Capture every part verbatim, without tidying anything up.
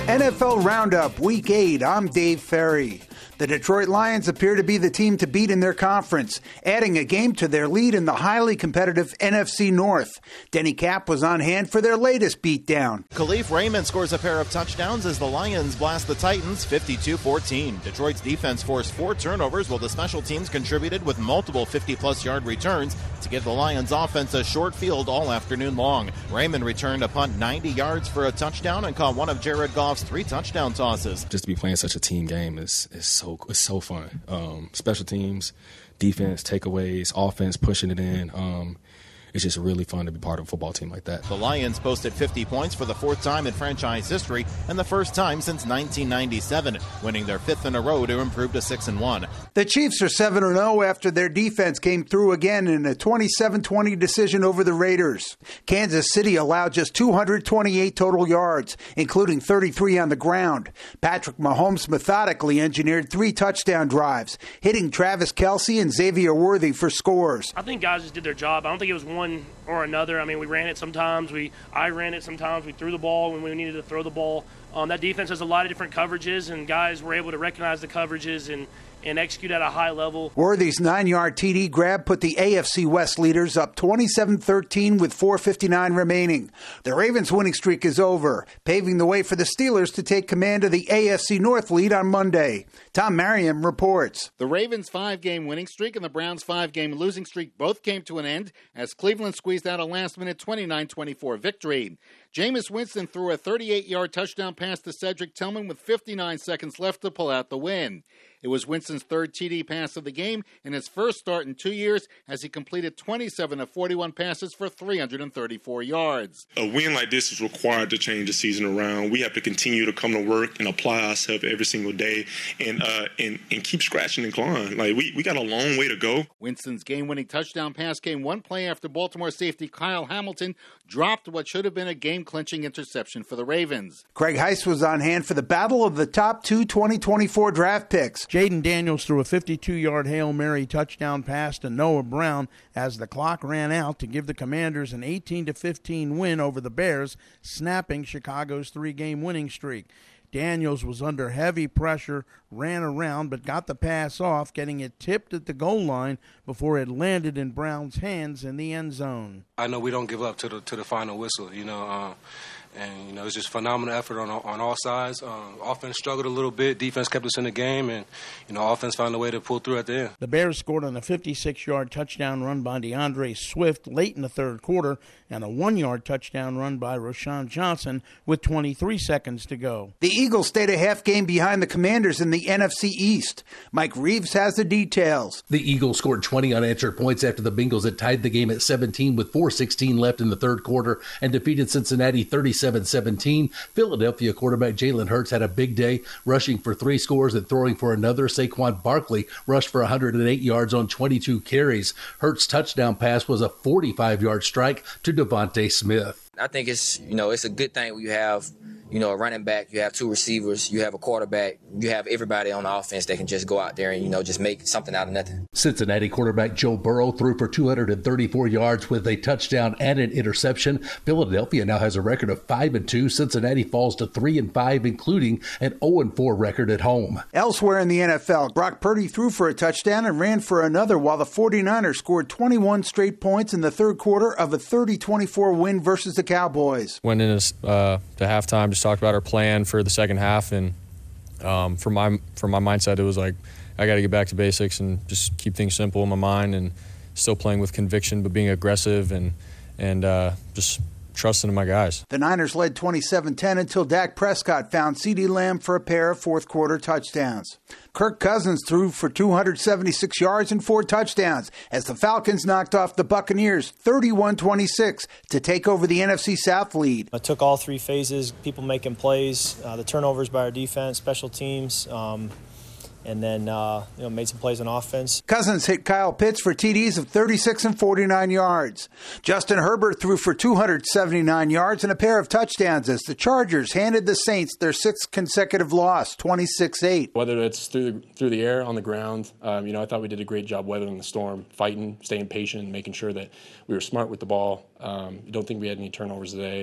N F L Roundup, Week eight. I'm Dave Ferry. The Detroit Lions appear to be the team to beat in their conference, adding a game to their lead in the highly competitive N F C North. Denny Cap was on hand for their latest beatdown. Khalif Raymond scores a pair of touchdowns as the Lions blast the Titans fifty-two fourteen. Detroit's defense forced four turnovers while the special teams contributed with multiple fifty-plus yard returns to give the Lions offense a short field all afternoon long. Raymond returned a punt ninety yards for a touchdown and caught one of Jared Goff's three touchdown tosses. Just to be playing such a team game is, is so it's so fun. Um, special teams, defense, takeaways, offense, pushing it in. Um, it's just really fun to be part of a football team like that. The Lions posted fifty points for the fourth time in franchise history and the first time since nineteen ninety-seven, winning their fifth in a row to improve to six and one. The Chiefs are seven and oh after their defense came through again in a twenty-seven twenty decision over the Raiders. Kansas City allowed just two hundred twenty-eight total yards, including thirty-three on the ground. Patrick Mahomes methodically engineered three touchdown drives, hitting Travis Kelce and Xavier Worthy for scores. I think guys just did their job. I don't think it was one or another. I mean, we ran it sometimes. We I ran it sometimes. We threw the ball when we needed to throw the ball. Um, that defense has a lot of different coverages, and guys were able to recognize the coverages and, and execute at a high level. Worthy's nine-yard T D grab put the A F C West leaders up twenty-seven thirteen with four fifty-nine remaining. The Ravens' winning streak is over, paving the way for the Steelers to take command of the A F C North lead on Monday. Tom Merriam reports. The Ravens' five-game winning streak and the Browns' five-game losing streak both came to an end as Cleveland squeezed out a last-minute twenty-nine twenty-four victory. Jameis Winston threw a thirty-eight-yard touchdown pass to Cedric Tillman with fifty-nine seconds left to pull out the win. It was Winston's third T D pass of the game and his first start in two years as he completed twenty-seven of forty-one passes for three hundred thirty-four yards. A win like this is required to change the season around. We have to continue to come to work and apply ourselves every single day and uh, and, and keep scratching and clawing. Like we, we got a long way to go. Winston's game-winning touchdown pass came one play after Baltimore safety Kyle Hamilton dropped what should have been a game-clinching interception for the Ravens. Craig Heiss was on hand for the battle of the top two twenty twenty-four draft picks. Jaden Daniels threw a fifty-two-yard Hail Mary touchdown pass to Noah Brown as the clock ran out to give the Commanders an eighteen to fifteen win over the Bears, snapping Chicago's three-game winning streak. Daniels was under heavy pressure, ran around, but got the pass off, getting it tipped at the goal line before it landed in Brown's hands in the end zone. I know we don't give up to the to the final whistle, you know, uh, and, you know, it's just phenomenal effort on on all sides. Uh, offense struggled a little bit. Defense kept us in the game, and, you know, offense found a way to pull through at the end. The Bears scored on a fifty-six-yard touchdown run by DeAndre Swift late in the third quarter and a one-yard touchdown run by Rashawn Johnson with twenty-three seconds to go. The Eagles stayed a half game behind the Commanders in the N F C East. Mike Reeves has the details. The Eagles scored twenty unanswered points after the Bengals had tied the game at seventeen with four sixteen left in the third quarter and defeated Cincinnati thirty-seven seventeen. Philadelphia quarterback Jalen Hurts had a big day, rushing for three scores and throwing for another. Saquon Barkley rushed for one hundred eight yards on twenty-two carries. Hurts' touchdown pass was a forty-five-yard strike to Devontae Smith. I think it's, you know, it's a good thing when you have, you know, a running back, you have two receivers, you have a quarterback, you have everybody on the offense that can just go out there and, you know, just make something out of nothing. Cincinnati quarterback Joe Burrow threw for two hundred thirty-four yards with a touchdown and an interception. Philadelphia now has a record of five and two. Cincinnati falls to three and five, including an oh and four record at home. Elsewhere in the N F L, Brock Purdy threw for a touchdown and ran for another, while the 49ers scored twenty-one straight points in the third quarter of a thirty twenty-four win versus the Cowboys. Went in uh, to halftime, just talked about our plan for the second half, and um, for my for my mindset, it was like I got to get back to basics and just keep things simple in my mind, and still playing with conviction, but being aggressive and and uh, just trusting in my guys. The Niners led twenty-seven ten until Dak Prescott found CeeDee Lamb for a pair of fourth-quarter touchdowns. Kirk Cousins threw for two hundred seventy-six yards and four touchdowns as the Falcons knocked off the Buccaneers thirty-one twenty-six to take over the N F C South lead. I took all three phases, people making plays, uh, the turnovers by our defense, special teams, um, and then uh, you know, made some plays on offense. Cousins hit Kyle Pitts for T Ds of thirty-six and forty-nine yards. Justin Herbert threw for two hundred seventy-nine yards and a pair of touchdowns as the Chargers handed the Saints their sixth consecutive loss, twenty-six eight. Whether it's through through the air, on the ground, um, you know, I thought we did a great job weathering the storm, fighting, staying patient, making sure that we were smart with the ball. Um, I don't think we had any turnovers today.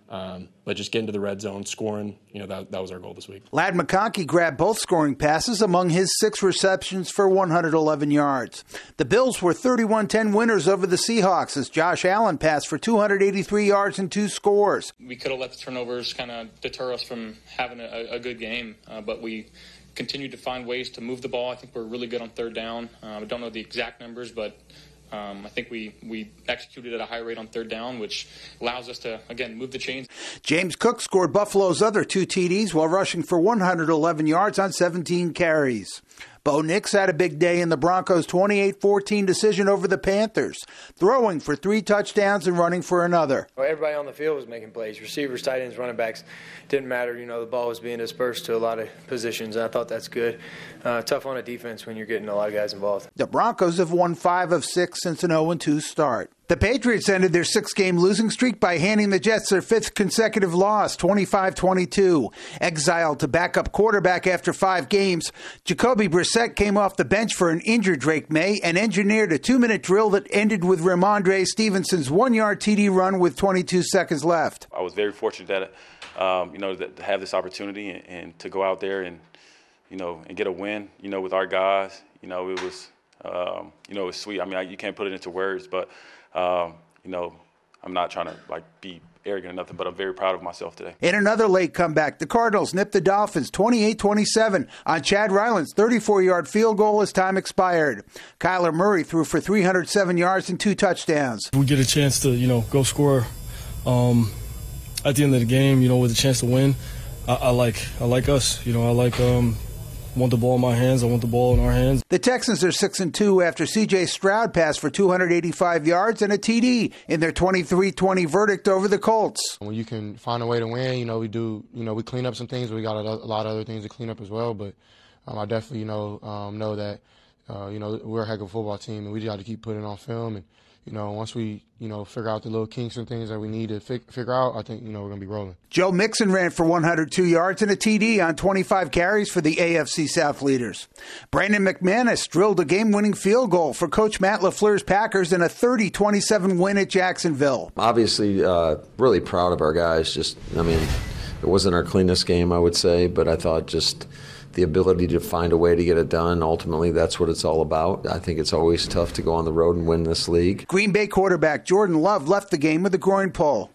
Um, but just getting to the red zone, scoring, you know, that, that was our goal this week. Ladd McConkey grabbed both scoring passes among his six receptions for one hundred eleven yards. The Bills were thirty-one ten winners over the Seahawks as Josh Allen passed for two hundred eighty-three yards and two scores. We could have let the turnovers kind of deter us from having a, a good game, uh, but we continued to find ways to move the ball. I think we're really good on third down. Uh, I don't know the exact numbers, but Um, I think we, we executed at a high rate on third down, which allows us to, again, move the chains. James Cook scored Buffalo's other two T Ds while rushing for one hundred eleven yards on seventeen carries. Bo Nix had a big day in the Broncos' twenty-eight fourteen decision over the Panthers, throwing for three touchdowns and running for another. Well, everybody on the field was making plays. Receivers, tight ends, running backs. Didn't matter. You know, the ball was being dispersed to a lot of positions, and I thought that's good. Uh, tough on a defense when you're getting a lot of guys involved. The Broncos have won five of six since an oh and two start. The Patriots ended their six-game losing streak by handing the Jets their fifth consecutive loss, twenty-five twenty-two. Exiled to backup quarterback after five games, Jacoby Brissett came off the bench for an injured Drake May and engineered a two-minute drill that ended with Ramondre Stevenson's one-yard T D run with twenty-two seconds left. I was very fortunate that, um, you know, that to have this opportunity and, and to go out there and, you know, and get a win, you know, with our guys. You know, it was, um, you know, it was sweet. I mean, I, you can't put it into words, but. Um, you know, I'm not trying to like be arrogant or nothing, but I'm very proud of myself today. In another late comeback, the Cardinals nipped the Dolphins twenty-eight twenty-seven on Chad Ryland's thirty-four-yard field goal as time expired. Kyler Murray threw for three hundred seven yards and two touchdowns. We get a chance to, you know, go score um, at the end of the game, you know, with a chance to win. I, I like, I like us. You know, I like. Um, want the ball in my hands. I want the ball in our hands. The Texans are six and two after C J Stroud passed for two hundred eighty-five yards and a T D in their twenty-three twenty verdict over the Colts. When you can find a way to win, you know, we do, you know, we clean up some things. We got a, a lot of other things to clean up as well. But um, I definitely, you know, um, know that, uh, you know, we're a heck of a football team, and we just got to keep putting it on film. And, you know, once we, you know, figure out the little kinks and things that we need to fi- figure out, I think, you know, we're going to be rolling. Joe Mixon ran for one hundred two yards and a T D on twenty-five carries for the A F C South leaders. Brandon McManus drilled a game-winning field goal for Coach Matt LaFleur's Packers in a thirty twenty-seven win at Jacksonville. Obviously, uh, really proud of our guys. Just, I mean, it wasn't our cleanest game, I would say, but I thought just the ability to find a way to get it done. Ultimately, that's what it's all about. I think it's always tough to go on the road and win this league. Green Bay quarterback Jordan Love left the game with a groin pull.